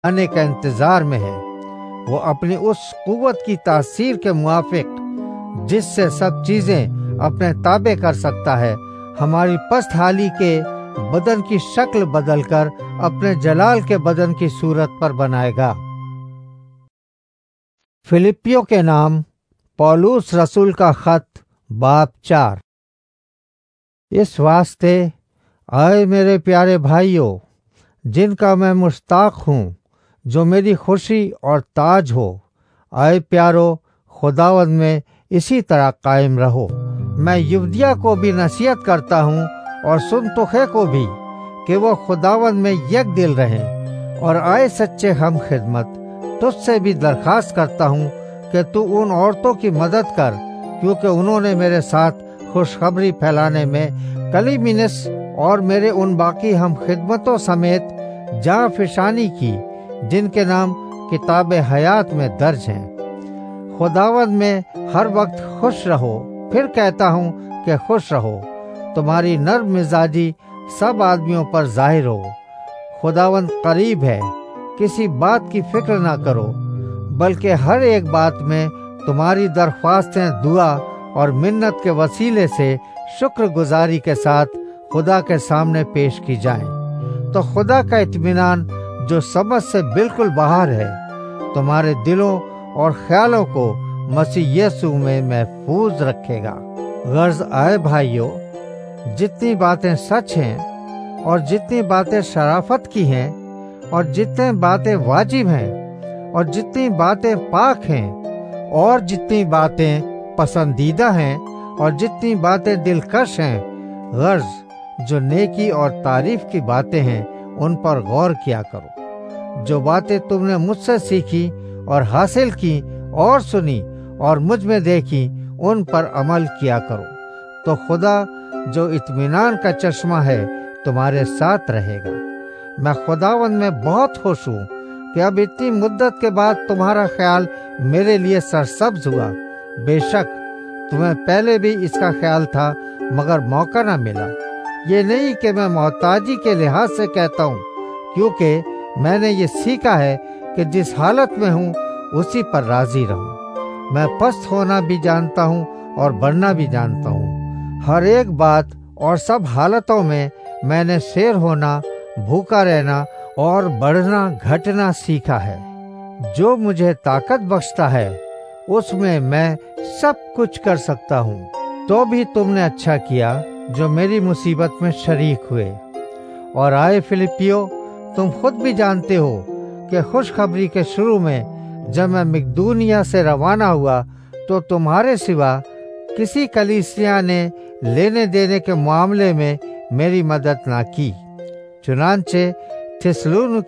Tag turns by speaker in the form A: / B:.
A: آنے کا انتظار میں ہے۔ وہ اپنی اس قوت کی تاثیر کے موافق جس سے سب چیزیں اپنے تابع کر سکتا ہے، ہماری پست حالی کے بدن کی شکل بدل کر اپنے جلال کے بدن کی صورت پر بنائے گا۔ فلپیوں کے نام پولس رسول کا خط باب 4۔ اس واسطے آئے میرے پیارے بھائیوں، جن کا میں مشتاق ہوں، جو میری خوشی اور تاج ہو، آئے پیارو، خداوند میں اسی طرح قائم رہو۔ میں یودیا کو بھی نصیحت کرتا ہوں اور سنتخے کو بھی کہ وہ خداوند میں یک دل رہیں، اور آئے سچے ہم خدمت، تجھ سے بھی درخواست کرتا ہوں کہ تو ان عورتوں کی مدد کر، کیونکہ انہوں نے میرے ساتھ خوشخبری پھیلانے میں کلیمینس اور میرے ان باقی ہم خدمتوں سمیت جاں فشانی کی جن کے نام کتاب حیات میں درج ہیں۔ خداوند میں ہر وقت خوش رہو۔ پھر کہتا ہوں کہ خوش رہو۔ تمہاری نرم مزاجی سب آدمیوں پر ظاہر ہو۔ خداوند قریب ہے، کسی بات کی فکر نہ کرو، بلکہ ہر ایک بات میں تمہاری درخواستیں دعا اور منت کے وسیلے سے شکر گزاری کے ساتھ خدا کے سامنے پیش کی جائیں، تو خدا کا اطمینان جو سمجھ سے بالکل باہر ہے، تمہارے دلوں اور خیالوں کو مسیح یسوع میں محفوظ رکھے گا۔ غرض آئے بھائیو، جتنی باتیں سچ ہیں اور جتنی باتیں شرافت کی ہیں اور جتنی باتیں واجب ہیں اور جتنی باتیں پاک ہیں اور جتنی باتیں پسندیدہ ہیں اور جتنی باتیں دلکش ہیں، غرض جو نیکی اور تعریف کی باتیں ہیں ان پر غور کیا کرو۔ جو باتیں تم نے مجھ سے سیکھی اور حاصل کی اور سنی اور مجھ میں دیکھی، ان پر عمل کیا کرو، تو خدا جو اطمینان کا چشمہ ہے تمہارے ساتھ رہے گا۔ میں خداوند میں بہت خوش ہوں کہ اب اتنی مدت کے بعد تمہارا خیال میرے لیے سرسبز ہوا۔ بے شک تمہیں پہلے بھی اس کا خیال تھا، مگر موقع نہ ملا۔ یہ نہیں کہ میں محتاجی کے لحاظ سے کہتا ہوں، کیونکہ میں نے یہ سیکھا ہے کہ جس حالت میں ہوں اسی پر راضی رہوں۔ میں پست ہونا بھی جانتا ہوں اور بڑھنا بھی جانتا ہوں۔ ہر ایک بات اور سب حالتوں میں نے شیر ہونا، بھوکا رہنا اور بڑھنا گھٹنا سیکھا ہے۔ جو مجھے طاقت بخشتا ہے اس میں سب کچھ کر سکتا ہوں۔ تو بھی تم نے اچھا کیا جو میری مصیبت میں شریک ہوئے۔ اور آئے فلپیو، تم خود بھی جانتے ہو کہ خوشخبری کے شروع میں جب میں مقدونیہ سے روانہ ہوا تو تمہارے سوا کسی کلیسیا نے لینے دینے کے معاملے میں میری مدد نہ کی۔ چنانچہ تھسلونکے